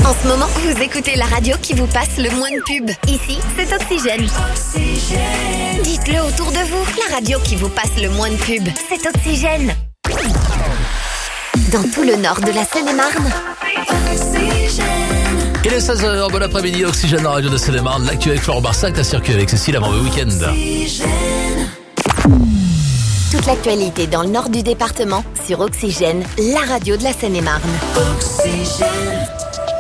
En ce moment, vous écoutez la radio qui vous passe le moins de pub. Ici, c'est Oxygène. Dites-le autour de vous. La radio qui vous passe le moins de pub, c'est Oxygène. Dans tout le nord de la Seine-et-Marne. Il est 16h, bon après-midi, Oxygène dans la radio de Seine-et-Marne. L'actu avec Florent Barsac, la circuit avec Cécile avant le week-end. Toute l'actualité dans le nord du département sur Oxygène, la radio de la Seine-et-Marne. Oxygène.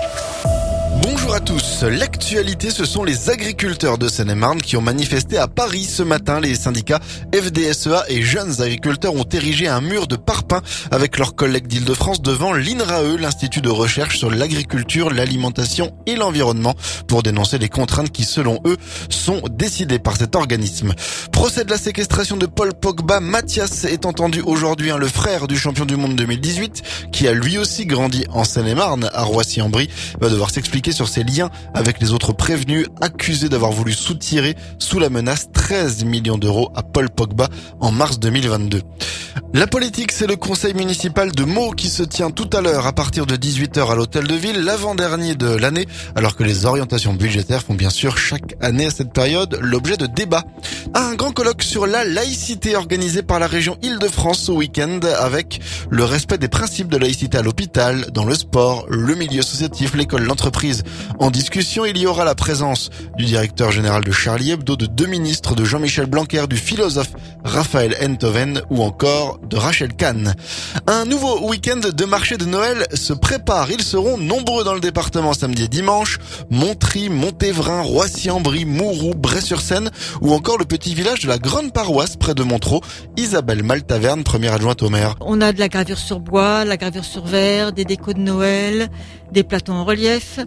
Bonjour à tous. L'actualité, ce sont les agriculteurs de Seine-et-Marne qui ont manifesté à Paris ce matin. Les syndicats FDSEA et Jeunes Agriculteurs ont érigé un mur de parpaing avec leurs collègues d'Île-de-France devant l'INRAE, l'Institut de recherche sur l'agriculture, l'alimentation et l'environnement, pour dénoncer les contraintes qui, selon eux, sont décidées par cet organisme. Procès de la séquestration de Paul Pogba. Mathias est entendu aujourd'hui, le frère du champion du monde 2018, qui a lui aussi grandi en Seine-et-Marne, à Roissy-en-Brie, va devoir s'expliquer sur ses liens avec les autres prévenus accusés d'avoir voulu soutirer sous la menace 13 millions d'euros à Paul Pogba en mars 2022. La politique, c'est le conseil municipal de Meaux qui se tient tout à l'heure à partir de 18h à l'hôtel de ville, l'avant-dernier de l'année, alors que les orientations budgétaires font bien sûr chaque année à cette période l'objet de débats. Un grand colloque sur la laïcité organisé par la région Île-de-France ce week-end avec le respect des principes de laïcité à l'hôpital, dans le sport, le milieu associatif, l'école, l'entreprise. En discussion, il y aura la présence du directeur général de Charlie Hebdo, de 2 ministres, de Jean-Michel Blanquer, du philosophe Raphaël Enthoven ou encore de Rachel Kahn. Un nouveau week-end de marché de Noël se prépare. Ils seront nombreux dans le département samedi et dimanche. Montry, Montévrain, Roissy-en-Brie, Mouroux, Bray-sur-Seine ou encore le petit village de la Grande Paroisse près de Montereau. Isabelle Maltaverne, première adjointe au maire. On a de la gravure sur bois, la gravure sur verre, des décos de Noël, des plateaux en relief,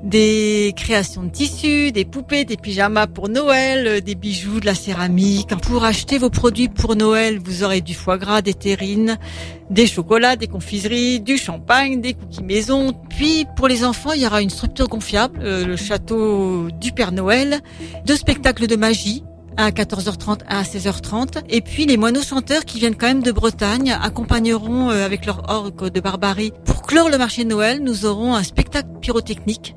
des créations de tissus, des poupées, des pyjamas pour Noël, des bijoux, de la céramique. Pour acheter vos produits pour Noël, vous aurez du foie gras, des terrines, des chocolats, des confiseries, du champagne, des cookies maison. Puis pour les enfants, il y aura une structure gonflable, le château du Père Noël, 2 spectacles de magie, à 14h30 à 16h30. Et puis les moineaux chanteurs qui viennent quand même de Bretagne accompagneront avec leur orgue de barbarie. Pour clore le marché de Noël, nous aurons un spectacle pyrotechnique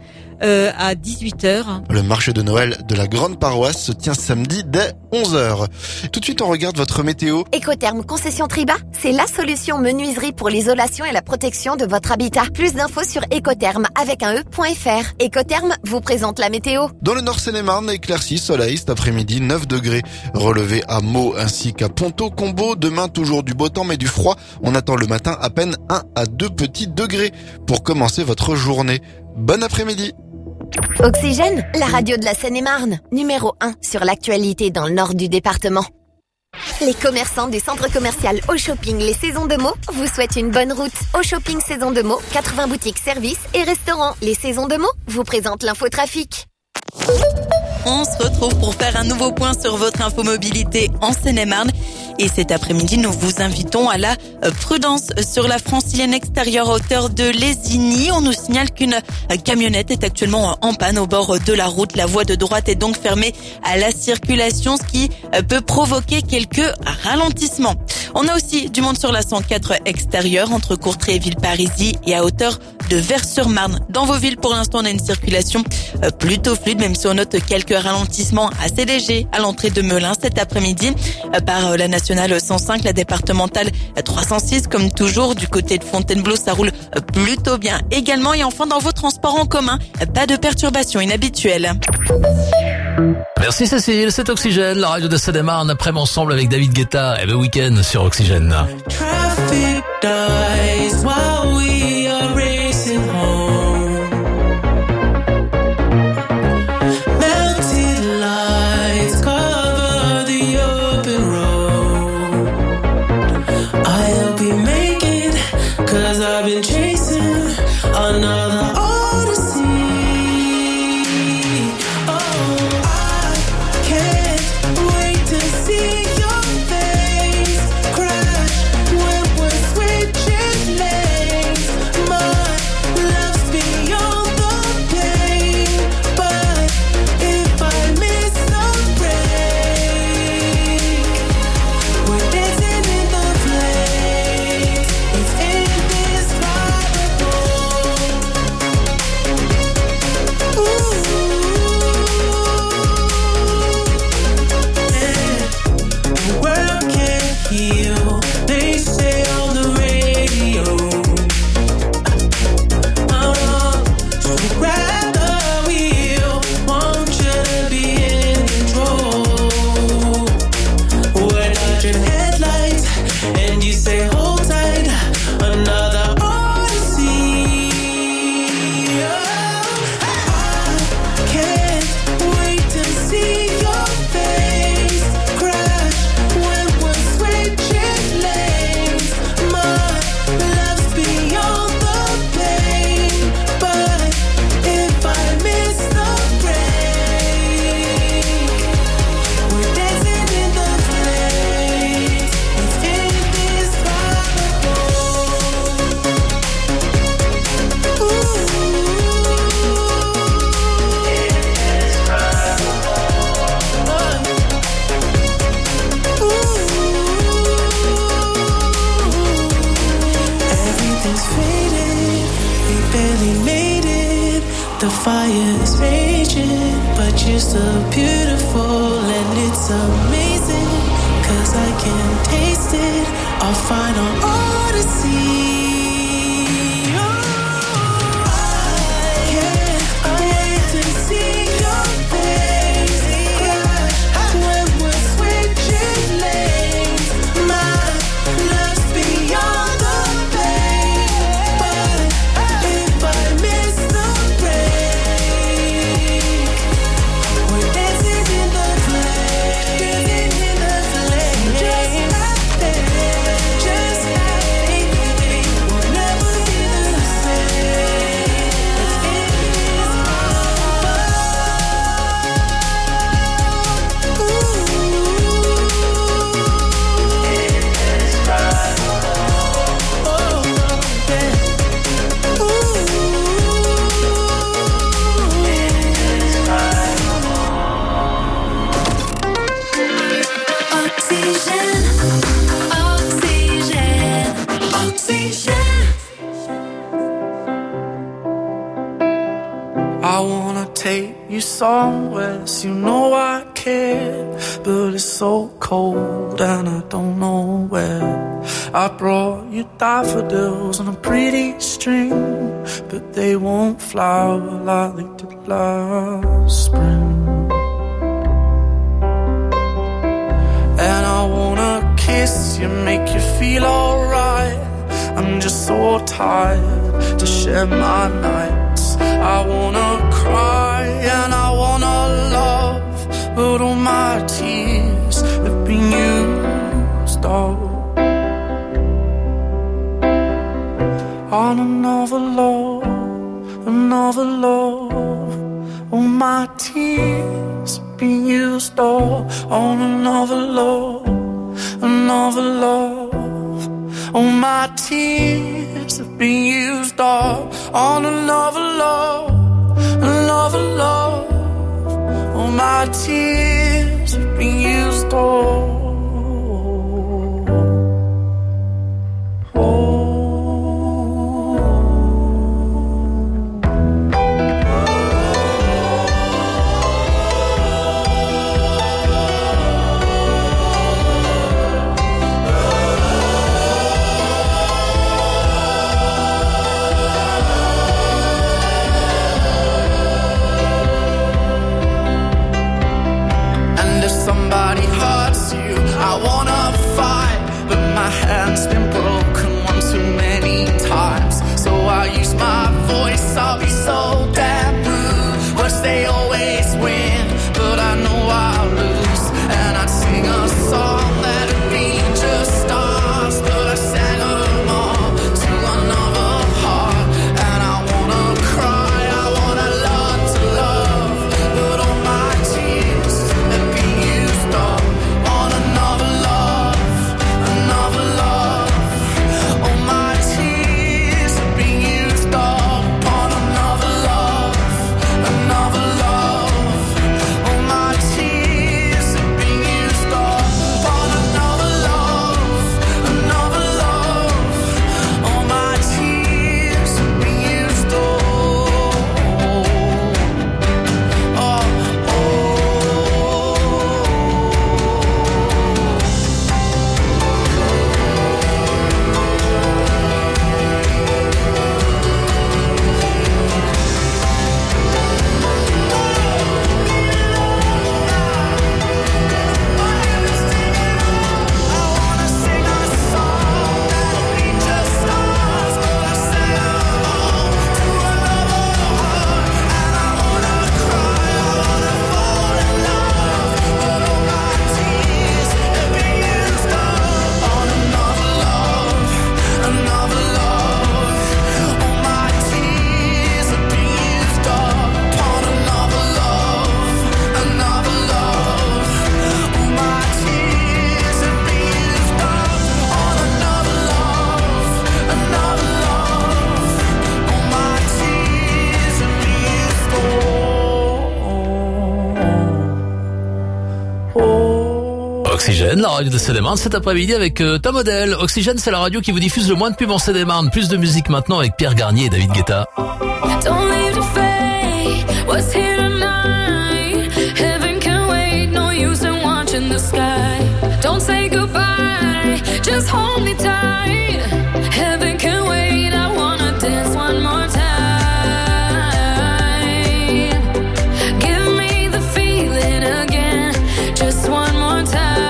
à 18h. Le marché de Noël de la Grande Paroisse se tient samedi dès 11h. Tout de suite, on regarde votre météo. Écotherme Concession Triba, c'est la solution menuiserie pour l'isolation et la protection de votre habitat. Plus d'infos sur écotherme avec un e.fr. Écotherme vous présente la météo. Dans le nord Seine-et-Marne, éclaircie, soleil, cet après-midi, 9 degrés. Relevé à Meaux ainsi qu'à Ponto-Combo. Demain, toujours du beau temps mais du froid. On attend le matin à peine 1 à 2 petits degrés pour commencer votre journée. Bon après-midi. Oxygène, la radio de la Seine-et-Marne, numéro 1 sur l'actualité dans le nord du département. Les commerçants du centre commercial Au Shopping Les Saisons de Meaux vous souhaitent une bonne route. Au Shopping Saisons de Meaux, 80 boutiques, services et restaurants. Les Saisons de Meaux vous présentent l'infotrafic. On se retrouve pour faire un nouveau point sur votre infomobilité en Seine-et-Marne. Et cet après-midi, nous vous invitons à la prudence sur la francilienne extérieure à hauteur de Lésigny. On nous signale qu'une camionnette est actuellement en panne au bord de la route. La voie de droite est donc fermée à la circulation, ce qui peut provoquer quelques ralentissements. On a aussi du monde sur la 104 extérieure entre Courtrai et Villeparisis et à hauteur de Vers-sur-Marne. Dans vos villes, pour l'instant, on a une circulation plutôt fluide, même si on note quelques ralentissements assez légers à l'entrée de Melun cet après-midi par la nationale 105, la départementale 306, comme toujours. Du côté de Fontainebleau, ça roule plutôt bien également. Et enfin, dans vos transports en commun, pas de perturbations inhabituelles. Merci Cécile, c'est Oxygène, la radio de Seine-et-Marne, après ensemble avec David Guetta et le week-end sur Oxygène. Traffic dies while we are racing home. Melted lights cover the open road. I'll be making, 'cause I've been chasing another odyssey. Oh, I can't wait to see your face crash when we're switching The fire's raging, but you're still beautiful, and it's amazing, 'cause I can taste it, our final odyssey. Somewhere, so you know I care, but it's so cold and I don't know where. I brought you daffodils on a pretty string, but they won't flower like they did last spring. And I wanna kiss you, make you feel alright. I'm just so tired to share my nights. I wanna cry and I wanna love, but all my tears have been used up on another love, another love. All my tears have been used up on another love, another love. All my tears have been used up on another love, another love. All my tears have been used all. Hand's been broken one too many times, so I use my voice. I'll be so damn rude. Words they always win, but I know I'll lose. And I'd sing a song that'd be just stars, but I sang them all to another heart. And I wanna cry, I wanna learn to love, but all my tears have been used up on another love, another love. Oxygène, la radio de Seine-et-Marne cet après-midi avec ta modèle. Oxygène, c'est la radio qui vous diffuse le moins de pub en Seine-et-Marne. Plus de musique maintenant avec Pierre Garnier et David Guetta. Don't leave the face. just hold me tight. Heaven can wait, I wanna dance one more time. Give me the feeling again, just one more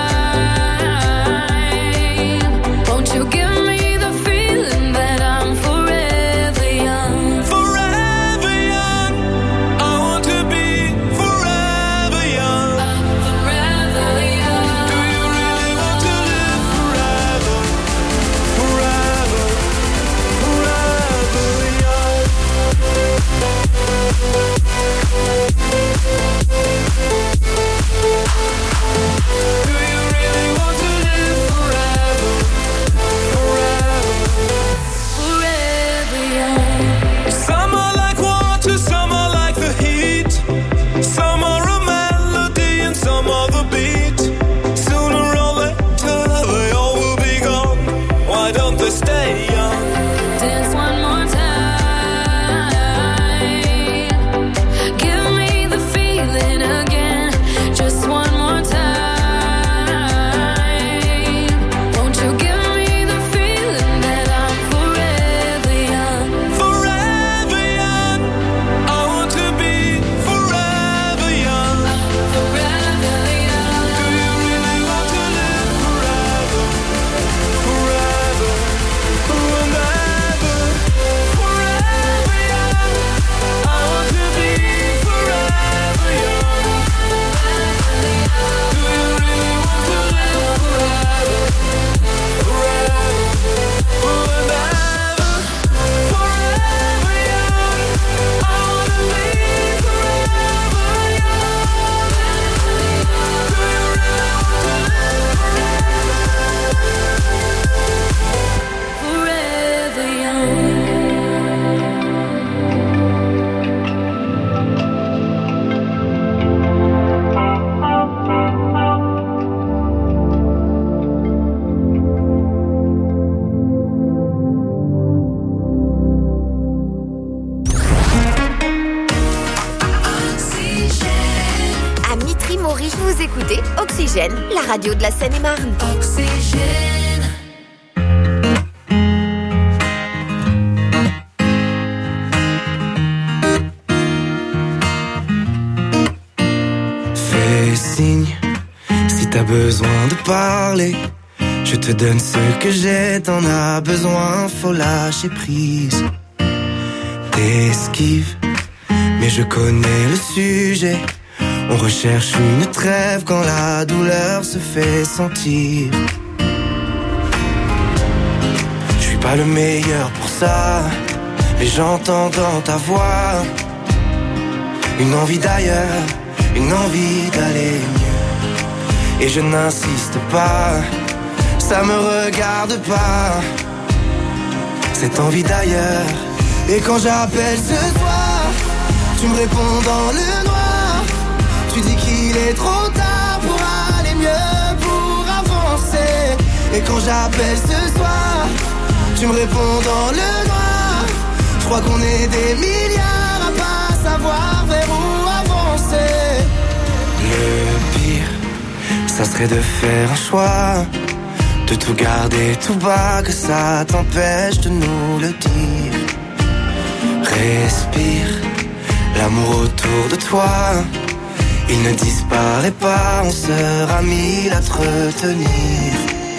time. Won't you give me the feeling that I'm forever young? Forever young. I want to be forever young. Forever young. Do you really want to live forever? Forever, forever young. Do you really want to live forever? Forever. Forever young. Some are like water, some are like the heat. Some are a melody and some are the beat. Sooner or later they all will be gone. Why don't they stay young? Dance one more time. Give me the feeling again, just one more time. Won't you give me the feeling that I'm forever young? Forever young. I want to be forever young. Forever young. Do you really want to live forever? Forever, forever, forever young. I want to be forever young. Do you really want to live forever? Forever, forever, forever young. I want to be forever young. Do you really want to live Forever young. À Mitry-Mory, vous écoutez Oxygène, la radio de la Seine-et-Marne. Oxygène. Fais signe si t'as besoin de parler. Je te donne ce que j'ai, t'en as besoin, faut lâcher prise. T'esquives, mais je connais le sujet. On recherche une trêve quand la douleur se fait sentir. Je suis pas le meilleur pour ça, mais j'entends dans ta voix une envie d'ailleurs, une envie d'aller mieux. Et je n'insiste pas, ça me regarde pas, cette envie d'ailleurs. Et quand j'appelle ce soir, tu me réponds dans le noir. Tu dis qu'il est trop tard pour aller mieux, pour avancer. Et quand j'appelle ce soir, tu me réponds dans le noir. Je crois qu'on est des milliards à pas savoir vers où avancer. Le pire, ça serait de faire un choix, de tout garder tout bas, que ça t'empêche de nous le dire. Respire, l'amour autour de toi, il ne disparaît pas, on sera mille à te retenir.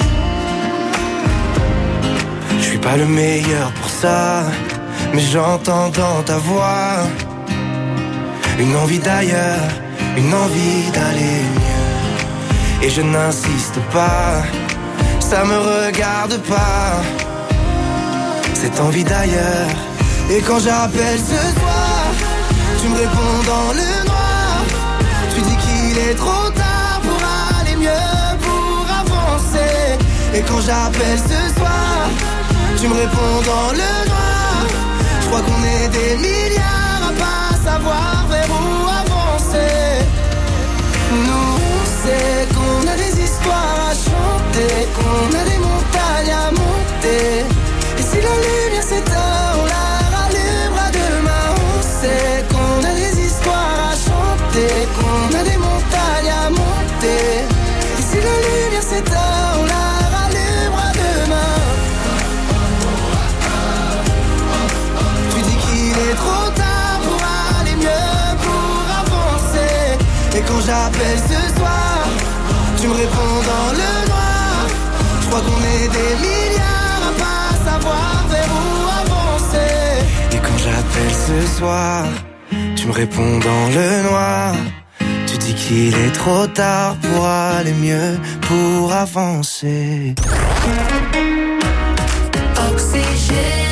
Je suis pas le meilleur pour ça, mais j'entends dans ta voix une envie d'ailleurs, une envie d'aller mieux. Et je n'insiste pas, ça me regarde pas, cette envie d'ailleurs. Et quand j'appelle ce soir, tu me réponds dans le noir. Tu dis qu'il est trop tard pour aller mieux, pour avancer. Et quand j'appelle ce soir, tu me réponds dans le noir. Je crois qu'on est des milliards à pas savoir vers où avancer. Nous, on sait qu'on a des histoires à chanter, qu'on a des montagnes à monter. Et si la lumière s'éteint, on la rallumera demain. On sait qu'on a des histoires à chanter, qu'on a des montagnes à monter. Et si la lumière s'éteint, on la rallumera demain. j'appelle ce soir, tu me réponds dans le noir. Je crois qu'on est des milliards à pas savoir vers où avancer. Et quand j'appelle ce soir, tu me réponds dans le noir. Tu dis qu'il est trop tard pour aller mieux, pour avancer. Oxygène.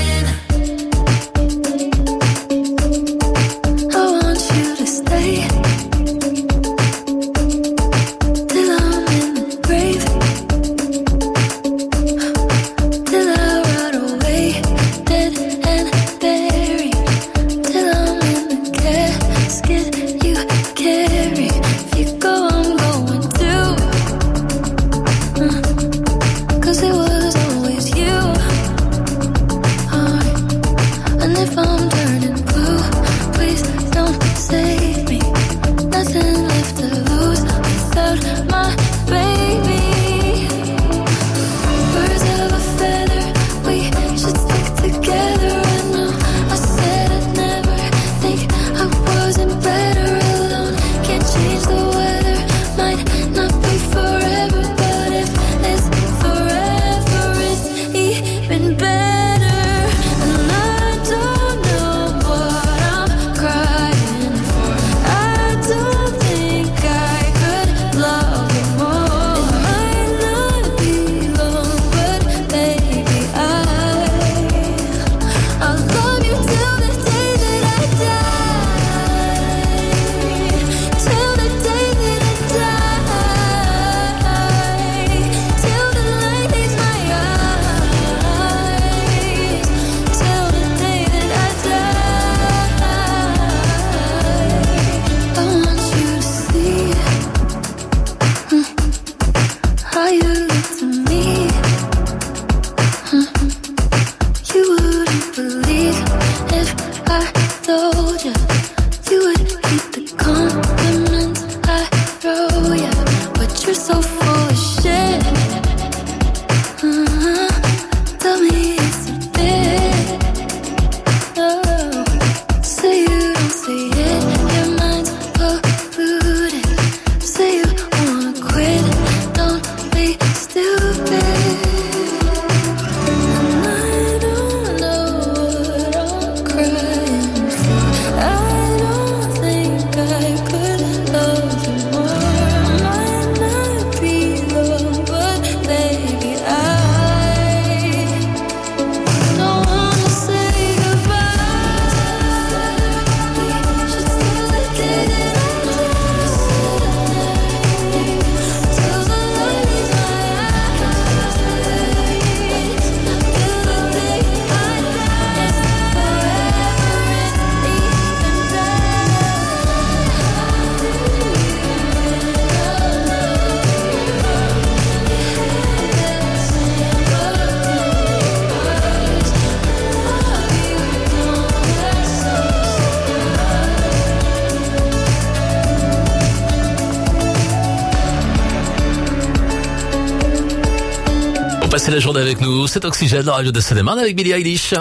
Passez la journée avec nous, c'est Oxygène, la radio de Seine-et-Marne avec Billie Eilish.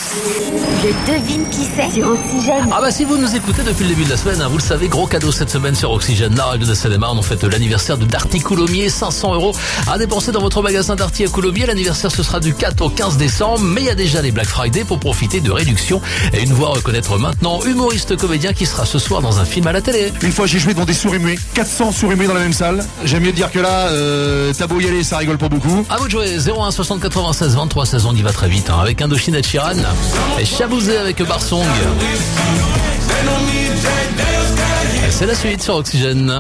Je devine qui c'est sur Oxygène. Ah bah si vous nous écoutez depuis le début de la semaine, vous le savez, gros cadeau cette semaine sur Oxygène, la radio de Seine-et-Marne. On fête l'anniversaire de Darty Coulommiers, 500 € à dépenser dans votre magasin Darty à Coulommiers. L'anniversaire ce sera du 4 au 15 décembre, mais il y a déjà les Black Friday pour profiter de réductions et une voix à reconnaître maintenant, humoriste comédien qui sera ce soir dans un film à la télé. Une fois j'ai joué devant des souris muets, 400 souris muets dans la même salle. J'aime mieux dire que là, t'as beau y aller, ça rigole pas beaucoup. À vous de jouer, 01 60 96 23 16, on y va très vite, hein, avec Indochine et Chiran et Chabouzé avec Barsong. C'est la suite sur Oxygène.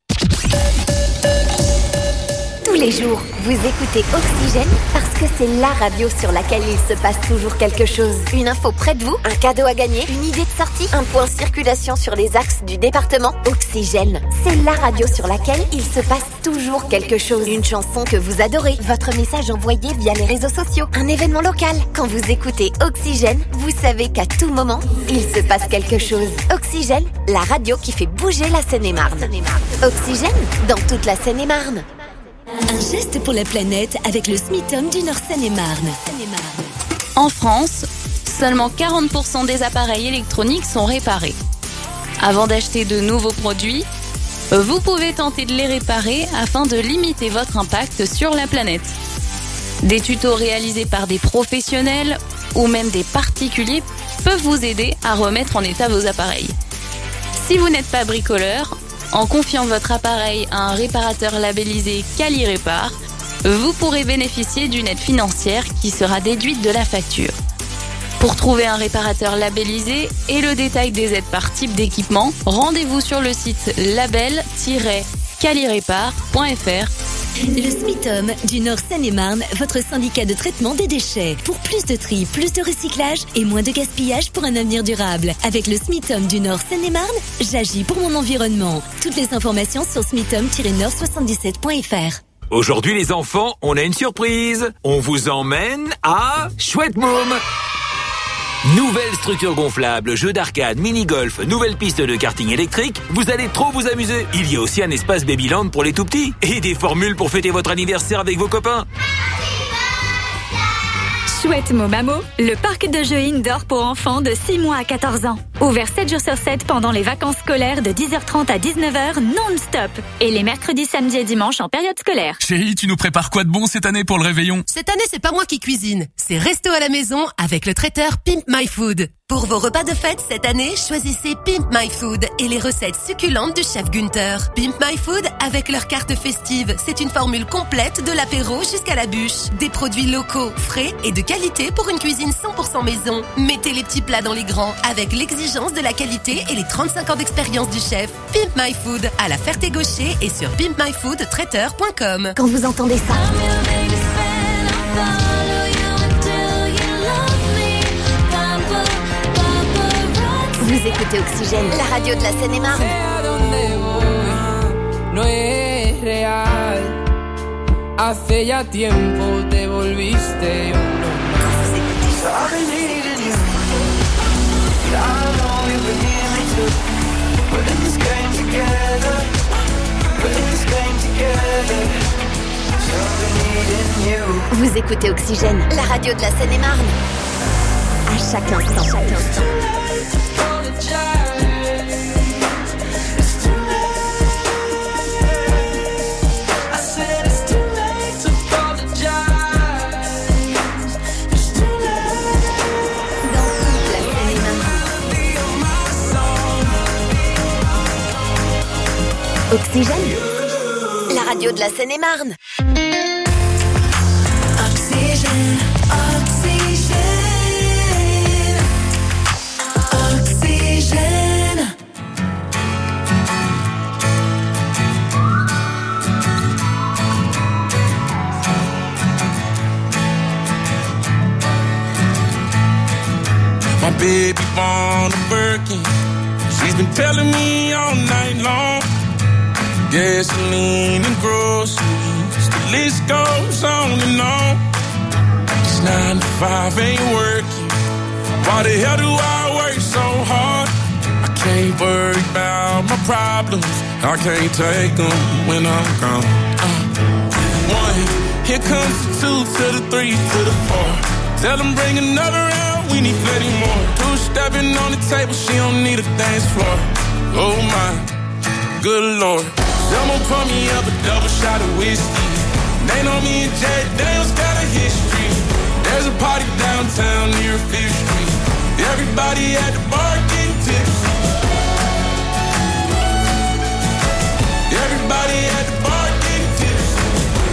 Tous les jours, vous écoutez Oxygène parce que c'est la radio sur laquelle il se passe toujours quelque chose. Une info près de vous, un cadeau à gagner, une idée de sortie, un point circulation sur les axes du département. Oxygène, c'est la radio sur laquelle il se passe toujours quelque chose. Une chanson que vous adorez, votre message envoyé via les réseaux sociaux, un événement local. Quand vous écoutez Oxygène, vous savez qu'à tout moment, il se passe quelque chose. Oxygène, la radio qui fait bouger la Seine-et-Marne. Oxygène, dans toute la Seine-et-Marne. Un geste pour la planète avec le SMITOM du Nord Seine-et-Marne. En France, seulement 40% des appareils électroniques sont réparés. Avant d'acheter de nouveaux produits, vous pouvez tenter de les réparer afin de limiter votre impact sur la planète. Des tutos réalisés par des professionnels ou même des particuliers peuvent vous aider à remettre en état vos appareils. Si vous n'êtes pas bricoleur, en confiant votre appareil à un réparateur labellisé Quali-Répar, vous pourrez bénéficier d'une aide financière qui sera déduite de la facture. Pour trouver un réparateur labellisé et le détail des aides par type d'équipement, rendez-vous sur le site label-qualirépar.fr. Le SMITOM du Nord Seine-et-Marne, votre syndicat de traitement des déchets. Pour plus de tri, plus de recyclage et moins de gaspillage pour un avenir durable. Avec le SMITOM du Nord Seine-et-Marne, j'agis pour mon environnement. Toutes les informations sur smitom-nord77.fr. Aujourd'hui les enfants, on a une surprise. On vous emmène à Chouette Môme. Nouvelle structure gonflable, jeu d'arcade, mini-golf, nouvelle piste de karting électrique, vous allez trop vous amuser. Il y a aussi un espace Babyland pour les tout-petits et des formules pour fêter votre anniversaire avec vos copains. Chouette Môme, le parc de jeux indoor pour enfants de 6 mois à 14 ans. Ouvert 7 jours sur 7 pendant les vacances scolaires de 10h30 à 19h non-stop. Et les mercredis, samedis et dimanches en période scolaire. Chérie, tu nous prépares quoi de bon cette année pour le réveillon? Cette année, c'est pas moi qui cuisine. C'est resto à la maison avec le traiteur Pimp My Food. Pour vos repas de fête cette année, choisissez Pimp My Food et les recettes succulentes du chef Günther. Pimp My Food avec leur carte festive. C'est une formule complète de l'apéro jusqu'à la bûche. Des produits locaux, frais et de qualité pour une cuisine 100% maison. Mettez les petits plats dans les grands avec l'exigence de la qualité et les 35 ans d'expérience du chef. Pimp My Food à la Ferté-Gaucher et sur pimpmyfoodtraiteur.com. Quand vous entendez ça, vous écoutez Oxygène, la radio de la Seine-et-Marne. No es real. Hace ya tiempo te volviste uno más. I've been needing you. I know you've been needing me too. We're in this game together. We're in this game together. So I've been needing you. Vous écoutez Oxygène, la radio de la Seine-et-Marne. À chaque instant, chaque instant. Oxygène, la radio de la Seine-et-Marne. Oxygène, oxygène, oxygène. My baby born a Birkin. She's been telling me all night long. Gasoline and groceries, the list goes on and on. This 9 to 5 ain't working. Why the hell do I work so hard? I can't worry about my problems. I can't take them when I'm gone. 1, here comes the 2 to the 3 to the 4. Tell them bring another round, we need plenty more. 2 stepping on the table, she don't need a dance floor. Oh my, good Lord. Someone pour me up a double shot of whiskey. They know me and Jack Daniels got a history. There's a party downtown near 5th Street. Everybody at the bar getting tipsy. Everybody at the bar getting tipsy.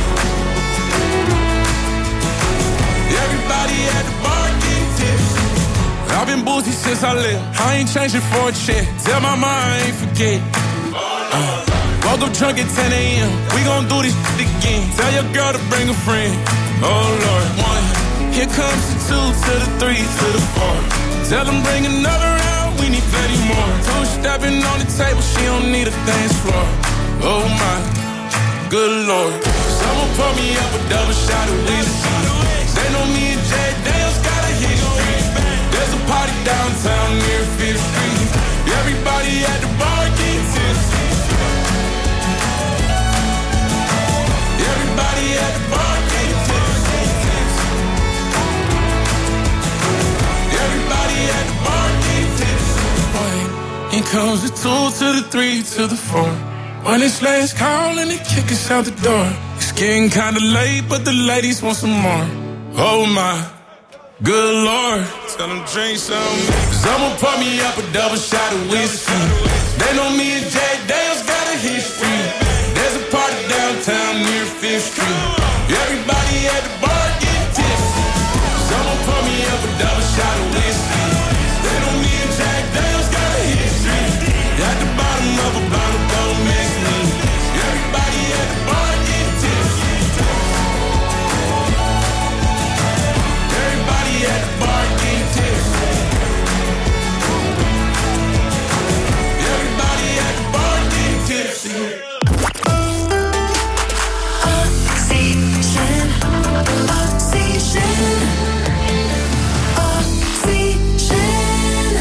Everybody at the bar getting tipsy. I've been boozy since I left. I ain't changing for a check. Tell my mom I ain't forget. Woke up drunk at 10 a.m. We gon' do this shit again. Tell your girl to bring a friend. Oh Lord. 1, here comes the 2 to the 3 to the 4. Tell them bring another round, we need plenty more. 2 stepping on the table, she don't need a dance floor. Oh my, good Lord. Someone pour me up a double shot of whiskey. They know me and Jack Daniels got a history. There's a party downtown near 5th Street. Everybody at the bar getting tipsy. Everybody at the bar getting tipsy. Everybody at the bar getting tipsy. 1, here comes the 2 to the 3 to the 4. When it's last call and they kick us out the door. It's getting kinda late, but the ladies want some more. Oh my, good Lord. Tell them drink some. Cause I'ma pour me up a double shot of whiskey. They know me and Jack Dale's got a history. There's a party downtown near 5th Street. Everybody at the bar getting tipsy. So I'ma pour me up a double shot of whiskey. They know me and Jack Dale's got a history. At the bottom of a bottle, don't miss me. Everybody at the bar getting tipsy. Everybody at the bar getting tipsy. Everybody at the bar getting tipsy. Oxygen, oxygen, oxygen.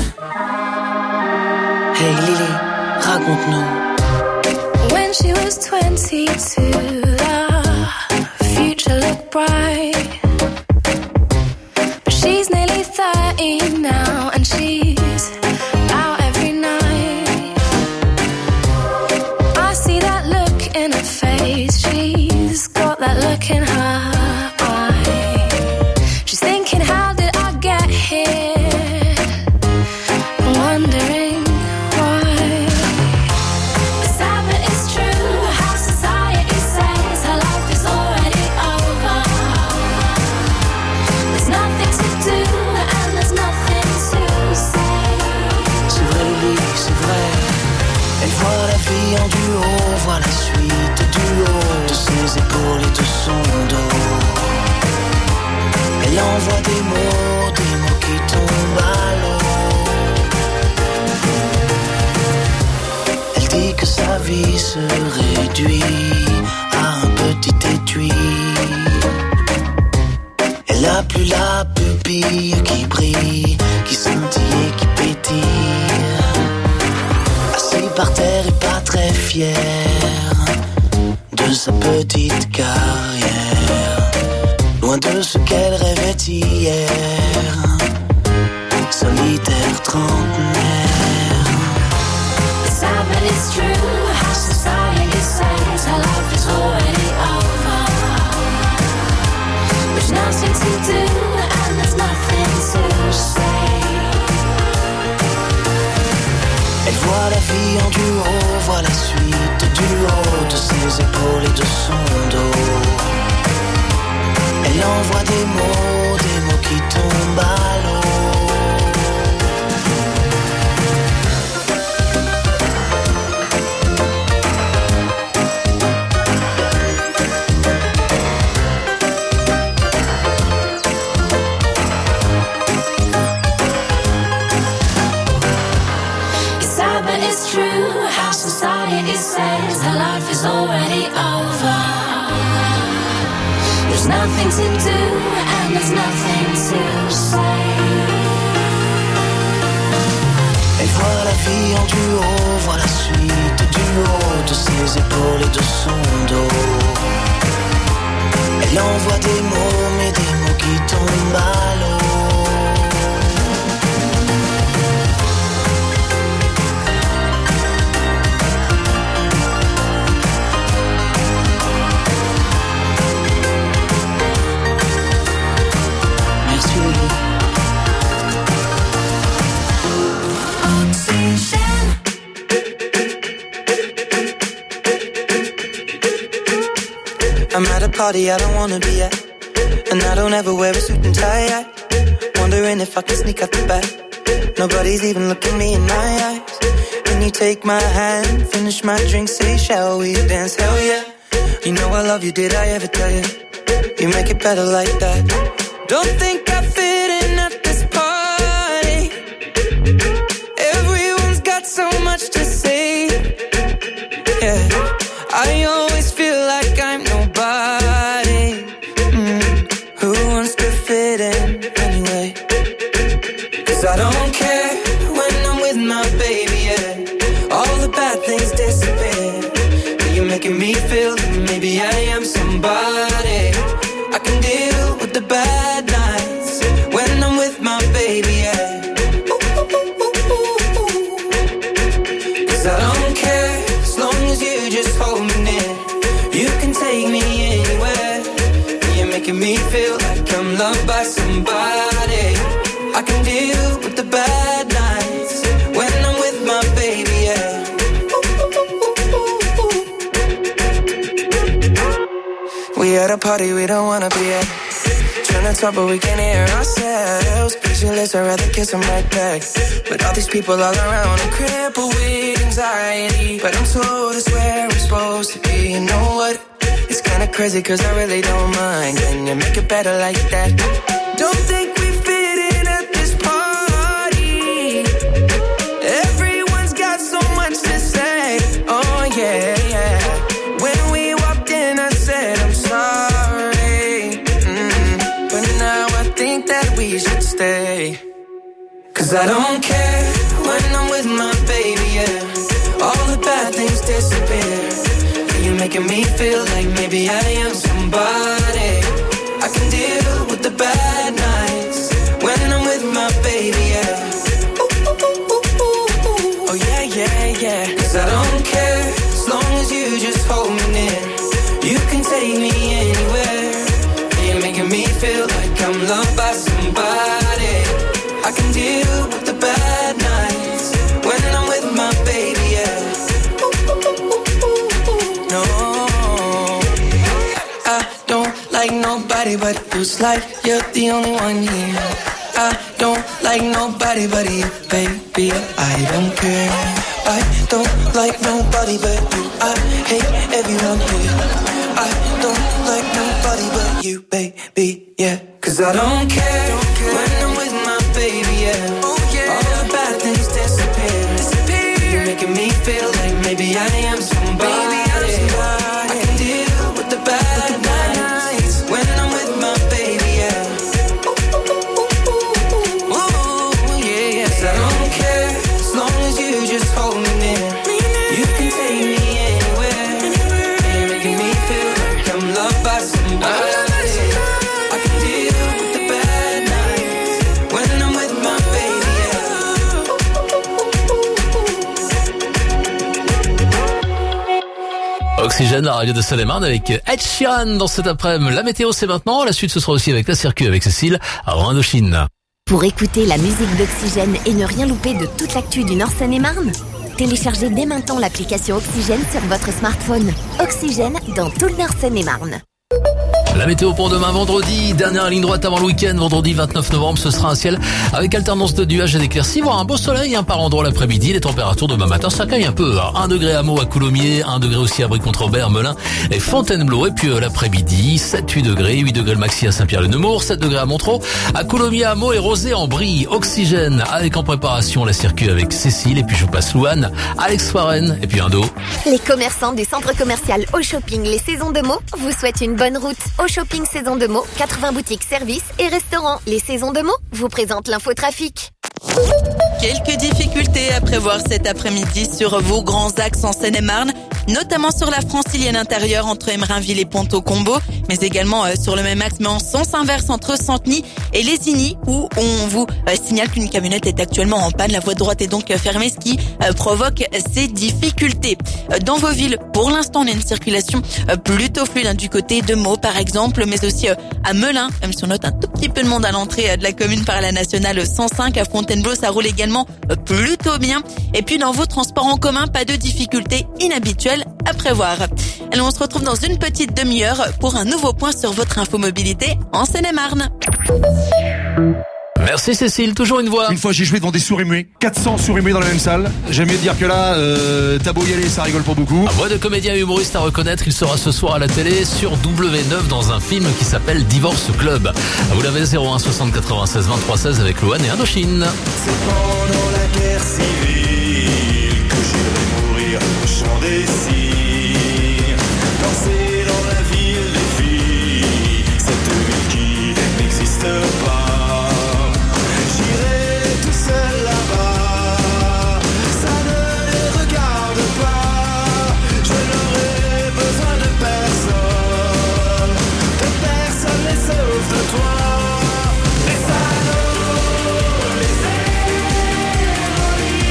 Hey Lily, raconte-nous. When she was 22, the future looked bright. But she's nearly 30 now, and she's out every night. I see that look in her face. She's got that look in her eye. She's thinking, how did I get here? Wondering why. It's sad but it's true, how society says her life is already over. There's nothing to do and there's nothing to say. C'est vrai Lily, c'est vrai. Elle voit la vie en duo, voit la suite du haut de ses épaules et de son dos. Elle envoie des mots qui tombent à l'eau. Elle dit que sa vie se réduit à un petit étui. Elle a plus la pupille qui brille, qui scintille et qui pétille. Assis par terre et pas très fier de sa petite carrière, loin de ce qu'elle rêvait hier, solitaire trentenaire. It's sad but it's true, how society says her life is already over. There's nothing to do and there's nothing to say. Elle voit la vie en duo, voit la suite du haut de ses épaules et de son dos. Elle envoie des mots qui tombent à l'eau. It's sad but it's true, how society says her life is already over. There's nothing to do and there's nothing to say. Elle voit la vie en duo, voit la suite du haut de ses épaules et de son dos. Elle envoie des mots, mais des mots qui tombent à l'eau. Merci Lily. Oxygen. I'm at a party I don't wanna be at, and I don't ever wear a suit and tie yet. Wondering if I can sneak out the back. Nobody's even looking me in my eyes. Can you take my hand, finish my drink, say shall we dance? Hell yeah. You know I love you, did I ever tell you? You make it better like that. Don't think I fit in at this party. Everyone's got so much to say. Yeah, I always feel like I'm nobody. Who wants to fit in anyway? 'Cause I don't care when I'm with my baby, yeah. All the bad things disappear. You're making me feel that maybe I am somebody. I can deal with the bad nights when I'm with my baby, yeah. 'Cause I don't care as long as you just just hold me near. You can take me anywhere. You're making me feel like I'm loved by somebody. I can deal with the bad nights when I'm with my baby, yeah. We at a party we don't wanna be at. Trying to talk but we can't hear ourselves. Pictureless, I'd rather kiss them right back. But all these people all around, I'm crippled with anxiety. But I'm told it's where I'm supposed to be. You know what? It's kinda crazy cause I really don't mind. Can you make it better like that? Don't think we fit in at this party. Everyone's got so much to say. Oh yeah, yeah. When we walked in I said I'm sorry. But now I think that we should stay. Cause I don't care when I'm with my baby, yeah. All the bad things disappear. You're making me feel like maybe I am somebody. I can deal with the bad nights when I'm with my baby, yeah. Oh yeah, yeah, yeah. Cause I don't care as long as you just hold me near. You can take me anywhere. You're making me feel like I'm loved by somebody. I can deal with the bad nights when I'm with my baby, yeah. No, I don't like nobody but you. It's like you're the only one here. I don't like nobody but you, baby. I don't care. I don't like nobody but you. I hate everyone here. I don't like nobody but you, baby, yeah. Cause I don't care when I'm with my baby, yeah. Oh, yeah. All the bad things disappear. You're making me feel like maybe I am somebody. I can deal with the bad nights when I'm with my baby, yeah. Ooh, yeah, yeah. Cause I don't care as long as you just hold me near. You can take me anywhere. You're making me feel like I'm loved by somebody. I can deal with the bad nights when I'm with my baby, yeah. Oxygène, la radio de Seine-et-Marne avec Ed Sheeran dans cet après-midi. La météo, c'est maintenant. La suite, ce sera aussi avec la circuit avec Cécile à Indochine. Pour écouter la musique d'Oxygène et ne rien louper de toute l'actu du Nord Seine-et-Marne, téléchargez dès maintenant l'application Oxygène sur votre smartphone. Oxygène dans tout le Nord Seine-et-Marne. La météo pour demain vendredi, dernière ligne droite avant le week-end, vendredi 29 novembre, ce sera un ciel avec alternance de nuages et d'éclaircies, voire un beau soleil par endroit l'après-midi. Les températures demain matin s'accueillent un peu. 1 degré à Meaux, à Coulommiers, 1 degré aussi à Brie-Contre-Robert, Melun et Fontainebleau. Et puis l'après-midi, 7-8 degrés, 8 degrés le maxi à Saint-Pierre-le-Nemours, 7 degrés à Montereau, à Coulommiers, à Meaux et Rosé en Brie. Oxygène avec en préparation la circuit avec Cécile et puis je vous passe Louane, Alex Warren et puis Indo. Les commerçants du centre commercial Au Shopping Les Saisons de Meaux vous souhaitent une bonne route. Au Shopping Saison de Meaux, 80 boutiques, services et restaurants. Les Saisons de Meaux vous présentent l'infotrafic. Quelques difficultés à prévoir cet après-midi sur vos grands axes en Seine-et-Marne, notamment sur la francilienne intérieure entre Emerainville et Ponto-Combo, mais également sur le même axe mais en sens inverse entre Centeny et Lesigny où on vous signale qu'une camionnette est actuellement en panne. La voie de droite est donc fermée, ce qui provoque ces difficultés. Dans vos villes, pour l'instant, on a une circulation plutôt fluide du côté de Meaux par exemple, mais aussi à Melun, même si on note un tout petit peu de monde à l'entrée de la commune par la nationale 105. À Fontainebleau, ça roule également plutôt bien. Et puis dans vos transports en commun, pas de difficultés inhabituelles à prévoir. Alors on se retrouve dans une petite demi-heure pour un nouveau point sur votre infomobilité en Seine-et-Marne. Merci Cécile, toujours une voix. Une fois j'ai joué devant des souris muets, 400 souris muets dans la même salle. J'aime mieux dire que là, t'as beau y aller, ça rigole pour beaucoup. Voix de comédien et humoriste à reconnaître, il sera ce soir à la télé sur W9 dans un film qui s'appelle Divorce Club. Vous l'avez 01 60 96 23 16 avec Louane et Indochine. C'est pendant la guerre civile que j'irai mourir au chant des cygnes. Danser dans la ville des filles, cette ville qui n'existe pas. J'irai tout seul là-bas, ça ne les regarde pas. Je n'aurai besoin de personne les sauve de toi. Les salauds, les héroïnes.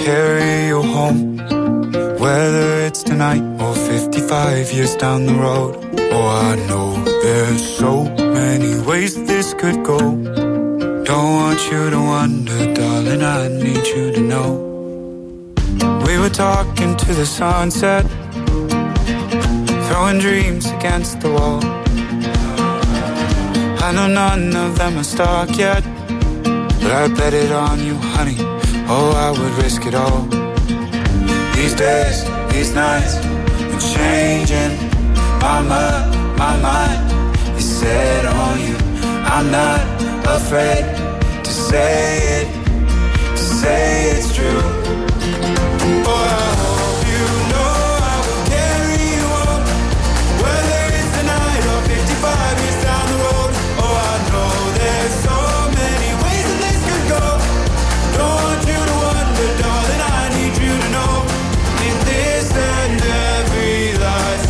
carry you home. Whether it's tonight or 55 years down the road. Oh, I know there's so many ways this could go. Don't want you to wonder, darling, I need you to know. We were talking to the sunset, throwing dreams against the wall. I know none of them are stuck yet, but I bet it on you, honey. Oh, I would risk it all. These days, these nights, I'm changing. My mind is set on you. I'm not afraid to say it's true. Oh, I hope you know I will carry you on. Whether it's tonight or 55 years down the road. Oh, I know there's so many ways that this could go. Don't want you to wonder, darling, I need you to know. In this and every life,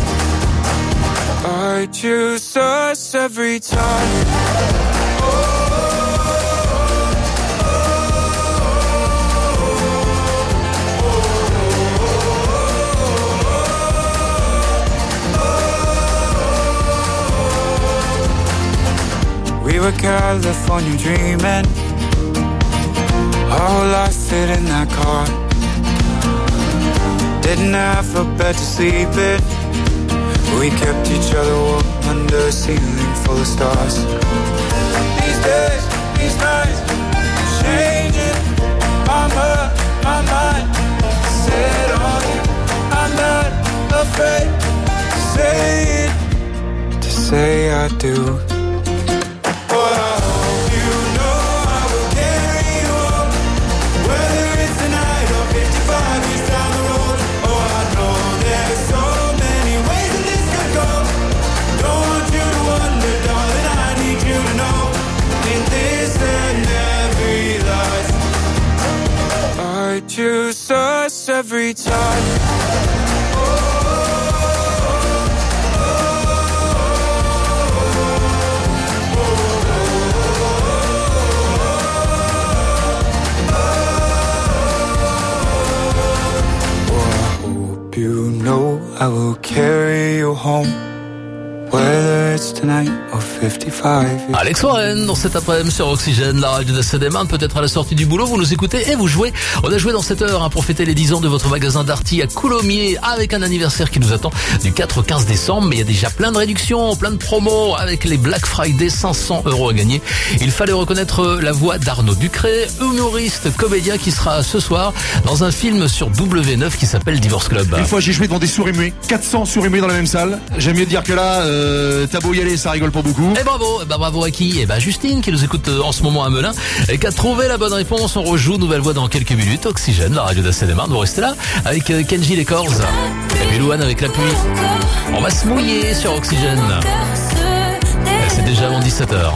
I choose us every time. We were California dreaming, our whole life fit in that car. Didn't have a bed to sleep in, we kept each other warm under a ceiling full of stars. These days, these nights, I'm changing. My mind, set on you. I'm not afraid to say I do. Choose us every time. You know I will carry you home. Whether it's tonight or 55. Alex Warren dans cet après-midi sur Oxygène, la radio de Seine-et-Marne, peut-être à la sortie du boulot, vous nous écoutez et vous jouez. On a joué dans cette heure pour fêter les 10 ans de votre magasin Darty à Coulommiers avec un anniversaire qui nous attend du 4 au 15 décembre. Mais il y a déjà plein de réductions, plein de promos avec les Black Friday, 500 € à gagner. Il fallait reconnaître la voix d'Arnaud Ducré, humoriste, comédien qui sera ce soir dans un film sur W9 qui s'appelle Divorce Club. Une fois j'ai joué devant des souris muets, 400 souris muets dans la même salle. J'aime mieux dire que là, t'as beau y aller, ça rigole pas beaucoup. Et bravo, bravo à qui? Justine qui nous écoute en ce moment à Melun et qui a trouvé la bonne réponse. On rejoue nouvelle voix dans quelques minutes. Oxygène, la radio de la Seine-et-Marne. Vous restez là avec Kenji les Corrs et puis Louane avec la pluie. On va se mouiller sur Oxygène. C'est déjà avant 17h.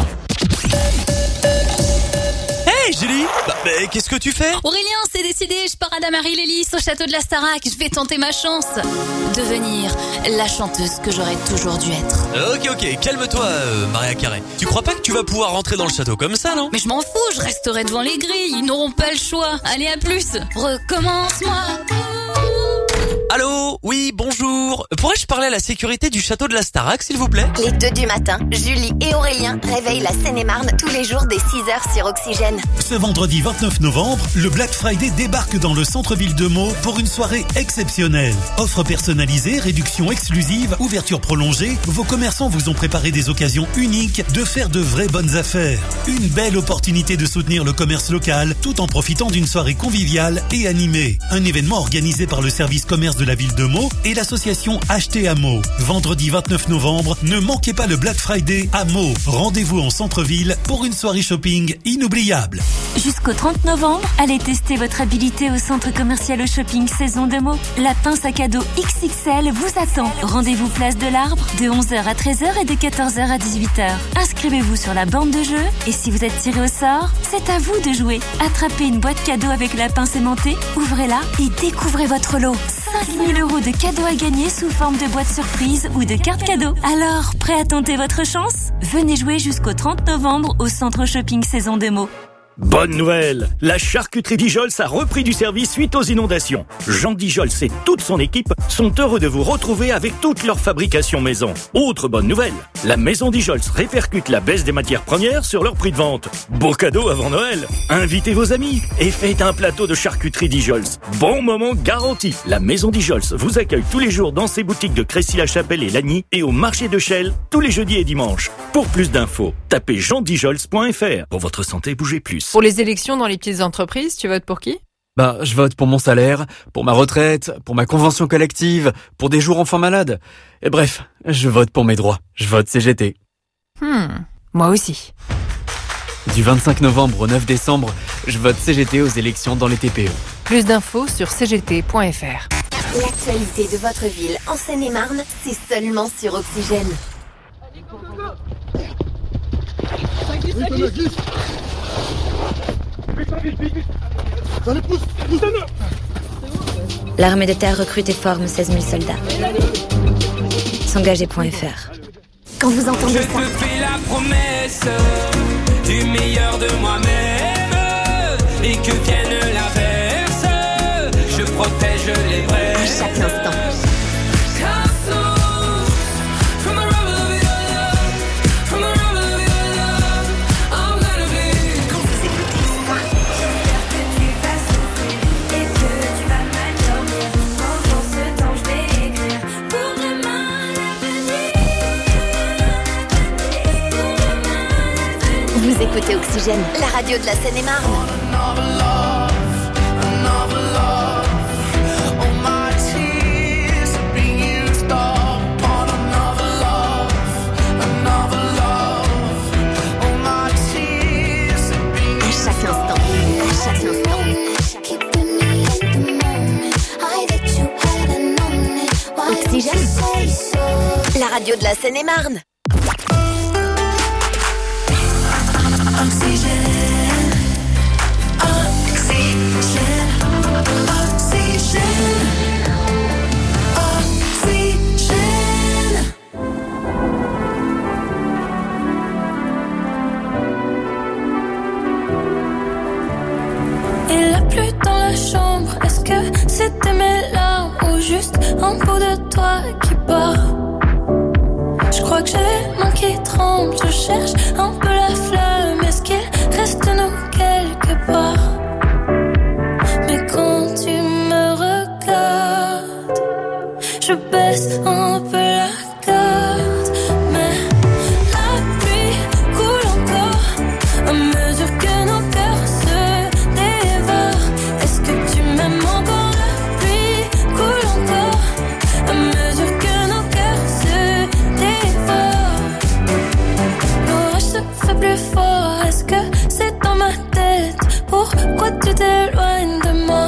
Hey Julie, mais qu'est-ce que tu fais? Aurélien, c'est décidé, je pars à Damary-Lélis au château de la Starac. Je vais tenter ma chance. Devenir la chanteuse que j'aurais toujours dû être. Ok, calme-toi Maria Carré. Tu crois pas que tu vas pouvoir rentrer dans le château comme ça, non? Mais je m'en fous, je resterai devant les grilles. Ils n'auront pas le choix. Allez, à plus. Recommence-moi. Allô? Oui, bonjour. Pourrais-je parler à la sécurité du château de la Starac, s'il vous plaît? Les 2 du matin, Julie et Aurélien réveillent la Seine-et-Marne tous les jours dès 6h sur Oxygène. Ce vendredi 29 novembre, le Black Friday débarque dans le centre-ville de Meaux pour une soirée exceptionnelle. Offres personnalisées, réductions exclusives, ouverture prolongée, vos commerçants vous ont préparé des occasions uniques de faire de vraies bonnes affaires. Une belle opportunité de soutenir le commerce local tout en profitant d'une soirée conviviale et animée. Un événement organisé par le service commerce de la ville de Meaux et l'association Acheter à Meaux. Vendredi 29 novembre, ne manquez pas le Black Friday à Meaux. Rendez-vous en centre-ville pour une soirée shopping inoubliable. Jusqu'au 30 novembre, allez tester votre habilité au centre commercial au shopping saison de Meaux. La pince à cadeau XXL vous attend. Rendez-vous place de l'Arbre de 11h à 13h et de 14h à 18h. Inscrivez-vous sur la borne de jeu et si vous êtes tiré au sort, c'est à vous de jouer. Attrapez une boîte cadeau avec la pince aimantée, ouvrez-la et découvrez votre lot. 5 000 € de cadeaux à gagner sous forme de boîte surprise ou de carte cadeau. Alors, prêt à tenter votre chance? Venez jouer jusqu'au 30 novembre au centre shopping saison de Meaux. Bonne nouvelle! La charcuterie Dijols a repris du service suite aux inondations. Jean Dijols et toute son équipe sont heureux de vous retrouver avec toute leur fabrication maison. Autre bonne nouvelle, la maison Dijols répercute la baisse des matières premières sur leur prix de vente. Beau cadeau avant Noël! Invitez vos amis et faites un plateau de charcuterie Dijols. Bon moment garanti! La maison Dijols vous accueille tous les jours dans ses boutiques de Crécy-la-Chapelle et Lagny et au marché de Chelles tous les jeudis et dimanches. Pour plus d'infos, tapez jeandijols.fr. Pour votre santé, bougez plus. Pour les élections dans les petites entreprises, tu votes pour qui ? Je vote pour mon salaire, pour ma retraite, pour ma convention collective, pour des jours enfants malades. Et bref, je vote pour mes droits. Je vote CGT. Moi aussi. Du 25 novembre au 9 décembre, je vote CGT aux élections dans les TPE. Plus d'infos sur cgt.fr. L'actualité de votre ville en Seine-et-Marne, c'est seulement sur Oxygène. L'armée de terre recrute et forme 16 000 soldats. S'engager.fr. Quand vous entendez ça, je te fais la promesse du meilleur de moi-même et que vienne l'averse, je protège les vrais. À chaque instant. Vous écoutez Oxygène, la radio de la Seine-et-Marne. À chaque instant, à chaque instant. Oxygène, la radio de la Seine-et-Marne. Oxygène, oxygène, oxygène, oxygène. Il a plu dans la chambre, est-ce que c'était mes larmes ou juste un bout de toi qui part? Je crois que j'ai mon qui tremble, je cherche un peu la flamme, est-ce qu'il reste nous quelque part? Mais quand tu me regardes, je baisse un peu la garde, mais la pluie coule encore à mesure que nos cœurs se dévorent. Est-ce que tu m'aimes encore? La pluie coule encore à mesure que nos cœurs se dévorent. L'orage se fait plus fort, est-ce que c'est dans ma tête? Pourquoi tu t'éloignes de moi?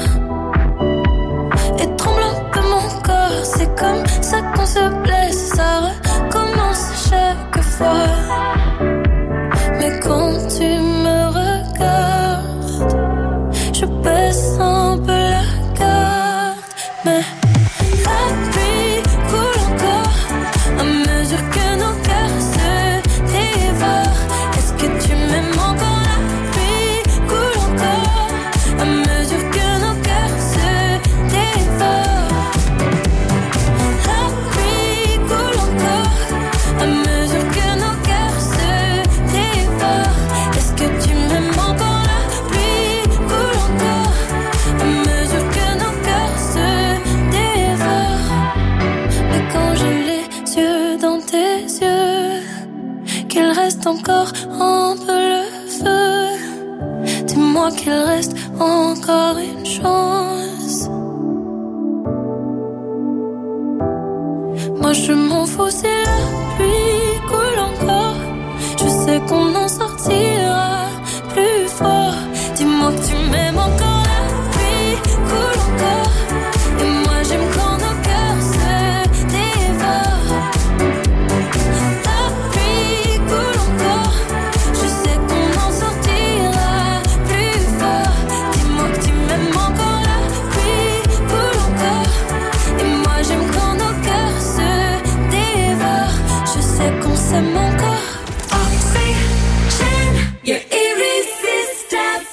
Et tremble un peu mon corps, c'est comme ça qu'on se blesse, ça recommence chaque fois. Mais quand tu me regardes, je baisse un peu la garde, mais la pluie coule encore à mesure que nos cœurs se dévorent. Est-ce que tu m'aimes encore? La pluie coule encore à mesure que nos cœurs se dévorent. La pluie coule encore à mesure que nos cœurs se dévorent. Est-ce que tu m'aimes encore? La pluie coule encore à mesure que nos cœurs se dévorent. Mais quand j'ai les yeux dans tes yeux, qu'il reste encore un peu le feu, dis-moi qu'il reste encore une chance. Moi je m'en fous si la pluie coule encore, je sais qu'on en sortira plus fort. Dis-moi que tu m'aimes encore. La pluie coule encore et moi j'aime quand nos cœurs se dévorent. La pluie coule encore, je sais qu'on en sortira plus fort. Dis-moi que tu m'aimes encore. La pluie coule encore et moi j'aime quand nos cœurs se dévorent. Je sais qu'on s'aime encore. Oxygène, you're irresistible.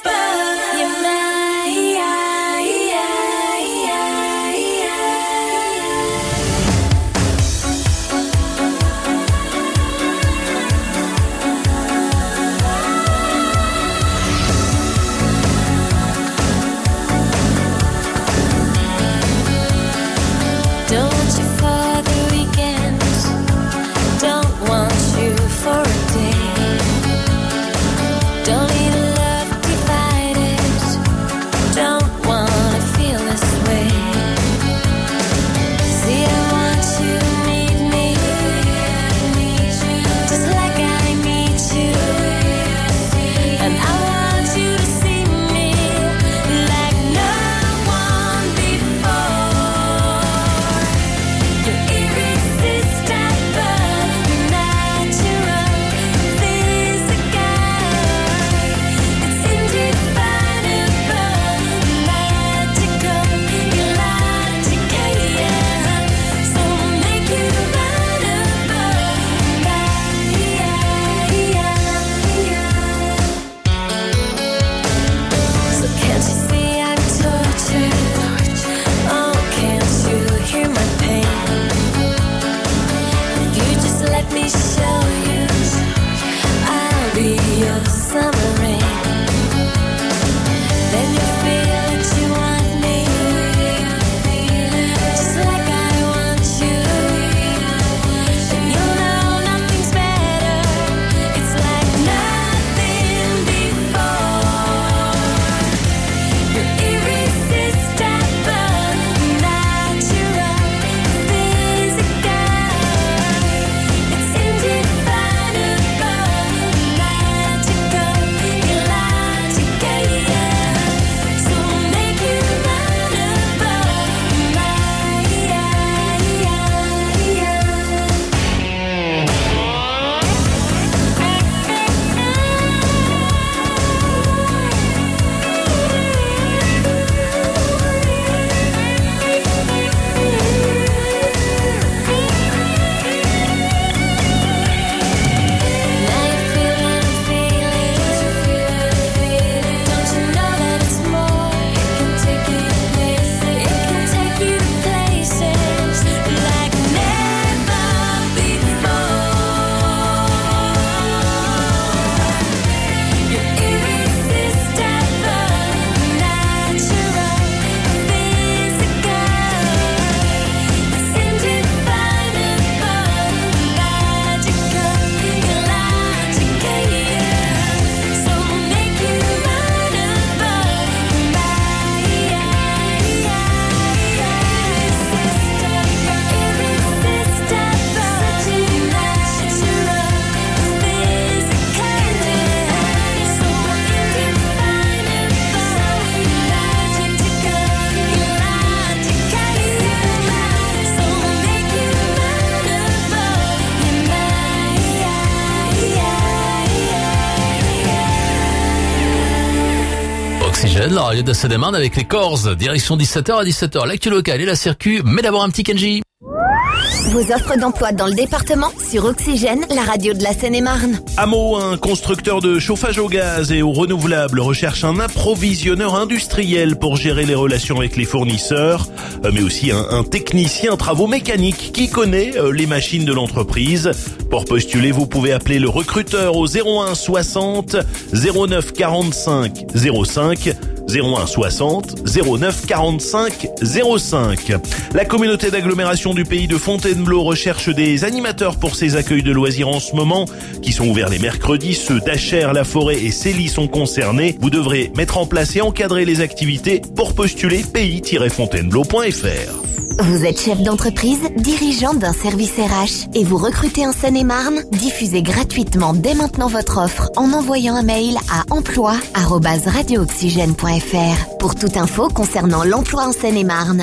Oxygène, la radio de la Seine-et-Marne avec les Corses. Direction 17h à 17h, l'actu locale et la circuit. Mais d'abord un petit Kenji. Vos offres d'emploi dans le département sur Oxygène, la radio de la Seine-et-Marne. Amo, un constructeur de chauffage au gaz et au renouvelable, recherche un approvisionneur industriel pour gérer les relations avec les fournisseurs, mais aussi un technicien travaux mécaniques qui connaît les machines de l'entreprise. Pour postuler, vous pouvez appeler le recruteur au 01 60 09 45 05. 01 60 09 45 05. La communauté d'agglomération du pays de Fontainebleau recherche des animateurs pour ses accueils de loisirs en ce moment, qui sont ouverts les mercredis. Ceux d'Achères, La Forêt et Célie sont concernés. Vous devrez mettre en place et encadrer les activités. Pour postuler, pays-fontainebleau.fr. Vous êtes chef d'entreprise, dirigeant d'un service RH et vous recrutez en Seine-et-Marne? Diffusez gratuitement dès maintenant votre offre en envoyant un mail à emploi@radiooxygène.fr. Pour toute info concernant l'emploi en Seine-et-Marne,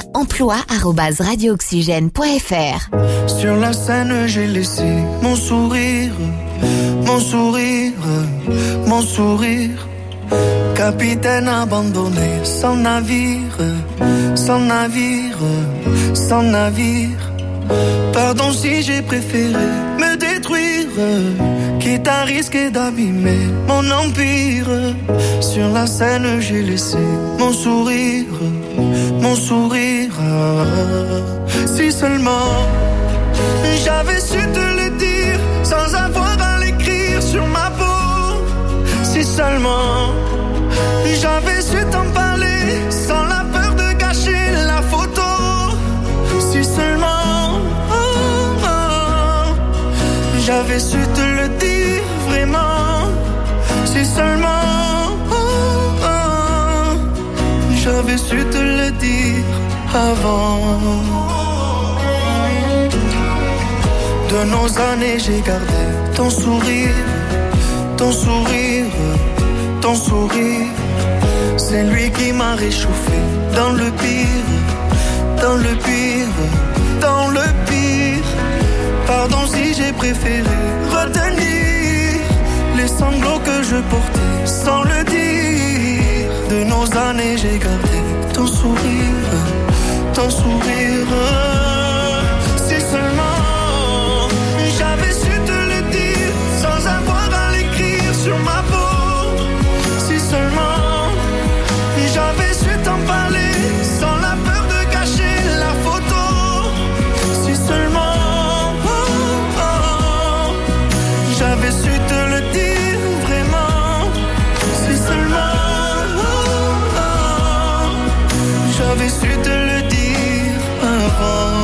emploi@radiooxygène.fr. Sur la scène, j'ai laissé mon sourire, mon sourire, mon sourire. Capitaine abandonné, sans navire, sans navire, sans navire. Pardon si j'ai préféré me détruire, quitte à risquer d'abîmer mon empire. Sur la scène, j'ai laissé mon sourire, mon sourire. Si seulement j'avais su te le dire sans avoir à l'écrire sur ma peau. Si seulement j'avais su t'en parler sans la peur de gâcher la photo. Si seulement j'avais su te le dire vraiment. Si seulement j'avais su te le dire avant. De nos années j'ai gardé ton sourire, ton sourire, ton sourire. C'est lui qui m'a réchauffé dans le pire, dans le pire, dans le pire. Pardon si j'ai préféré retenir les sanglots que je portais sans le dire. De nos années j'ai gardé ton sourire, ton sourire. Si seulement j'avais su te le dire sans avoir à l'écrire sur ma peau. Si seulement j'avais su t'en parler sans la peur de gâcher la photo. Si seulement j'avais su te le dire vraiment. Si seulement j'avais su te le dire avant.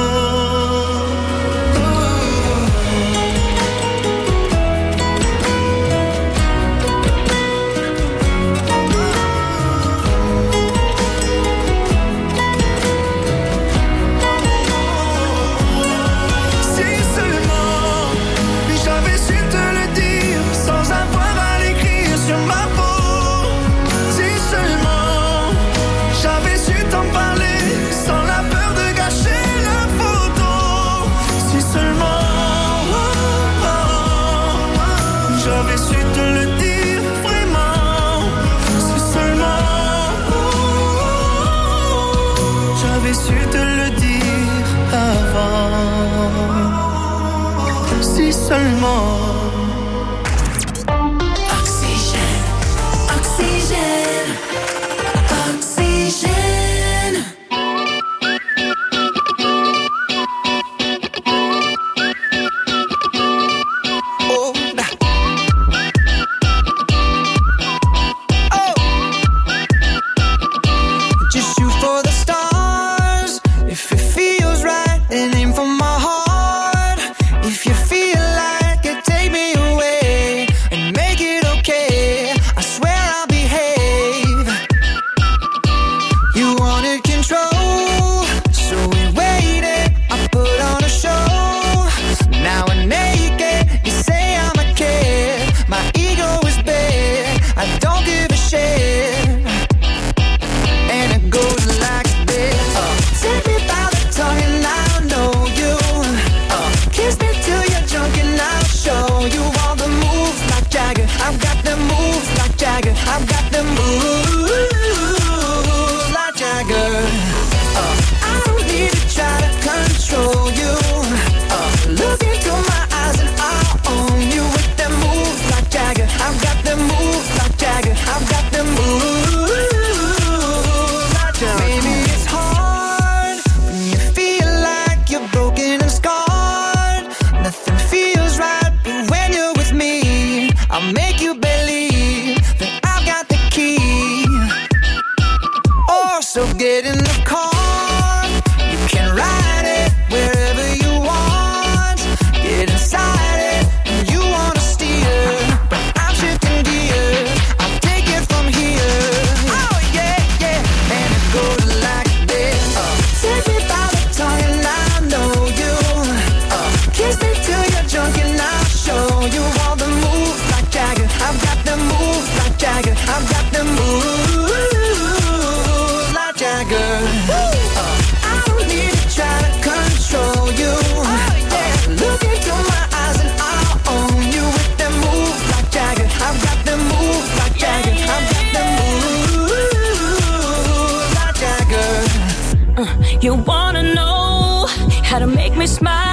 Si seulement Oxygène, Oxygène, Oxygène. Oh, nah. Oh. Just shoot for the stars if it feels right and aim for my heart. If you feel like it, take me feels right, but when you're with me, I'll make you believe that I've got the key. Oh, so get in the car, you can ride it wherever you want. Get inside it, and you wanna steer, but I'm shifting gears. I'll take it from here. Oh yeah, yeah, and it goes like this. Take me by the tongue and I know you. Kiss me till you're drunk and I'll show you all the moves like Jagger. I've got the moves like Jagger. I've got the moves like Jagger. I don't need to try to control you. Look into my eyes and I'll own you with them moves like Jagger. I've got them moves like Jagger. I've got them moves like Jagger. You wanna know how to make me smile?